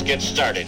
get started.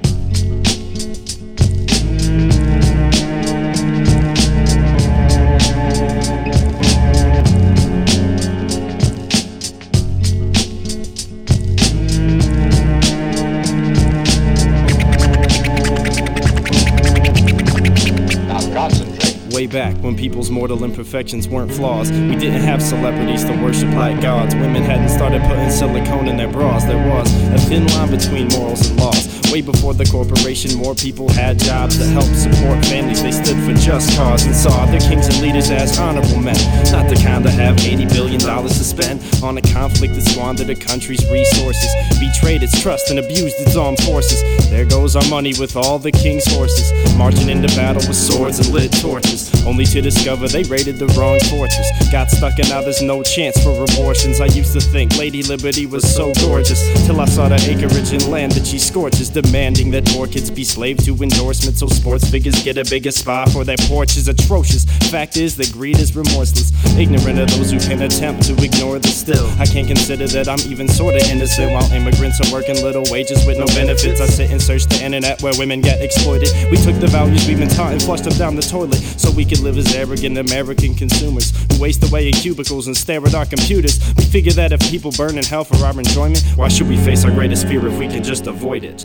Way back when people's mortal imperfections weren't flaws, we didn't have celebrities to worship like gods. Women hadn't started putting silicone in their bras. There was a thin line between morals and laws. Way before the corporation, more people had jobs to help support families. They stood for just cause and saw their kings and leaders as honorable men, not the kind that have $80 billion to spend on a conflict that squandered a country's resources, betrayed its trust and abused its armed forces. There goes our money with all the king's horses, marching into battle with swords and lit torches, only to discover they raided the wrong fortress. Got stuck and now there's no chance for abortions. I used to think Lady Liberty was so gorgeous, till I saw the acreage and land that she scorches, demanding that more kids be slaves to endorsements so sports figures get a bigger spot for their porch is atrocious. Fact is that greed is remorseless, ignorant of those who can attempt to ignore the still. I can't consider that I'm even sorta innocent while immigrants are working little wages with no benefits. I sit and search the internet where women get exploited. We took the values we've been taught and flushed them down the toilet so we could live as arrogant American consumers who waste away in cubicles and stare at our computers. We figure that if people burn in hell for our enjoyment, why should we face our greatest fear if we can just avoid it?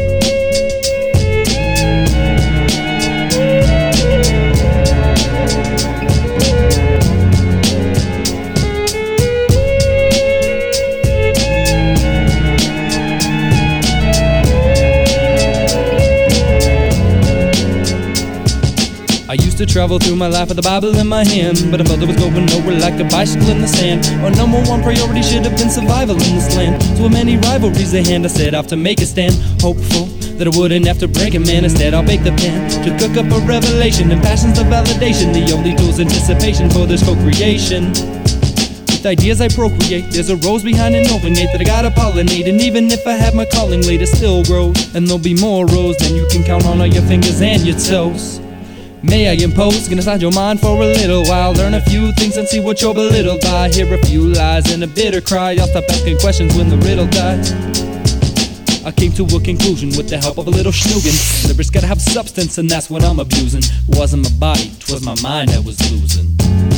I used to travel through my life with the Bible in my hand, but I felt it was going nowhere like a bicycle in the sand. Our number one priority should have been survival in this land. So with many rivalries at hand, I set off to make a stand, hopeful that I wouldn't have to break a man. Instead I'll bake the pan to cook up a revelation, and passion's the validation, the only tool's anticipation for this co-creation. With ideas I procreate, there's a rose behind an open gate that I gotta pollinate. And even if I have my calling late, it still grows, and there'll be more rows than you can count on all your fingers and your toes. May I impose, gonna slide your mind for a little while, learn a few things and see what you're belittled by. Hear a few lies and a bitter cry, I'll stop asking questions when the riddle dies. I came to a conclusion with the help of a little schnoogin'. Lyrics gotta have substance and that's what I'm abusing. Wasn't my body, 'twas my mind I was losing.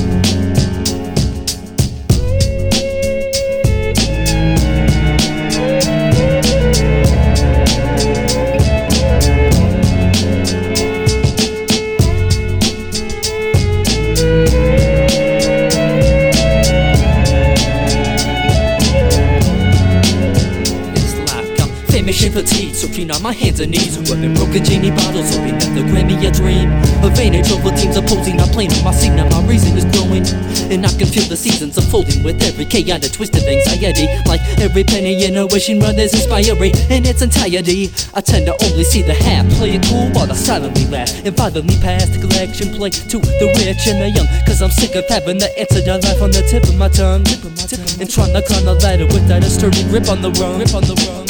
Shame fatigue, so clean on my hands and knees. Rubbing broken genie bottles, hoping that they'll grant me a dream. A vain and troubled teams opposing, I'm playing my scene, now my reason is growing. And I can feel the seasons unfolding with every chaotic twist of anxiety. Like every penny in a wishing run is inspiring in its entirety. I tend to only see the half, play it cool while I silently laugh, and violently pass the collection play to the rich and the young. Cause I'm sick of having the answer to life on the tip of my tongue, and trying to climb the ladder without a sturdy grip on the rung.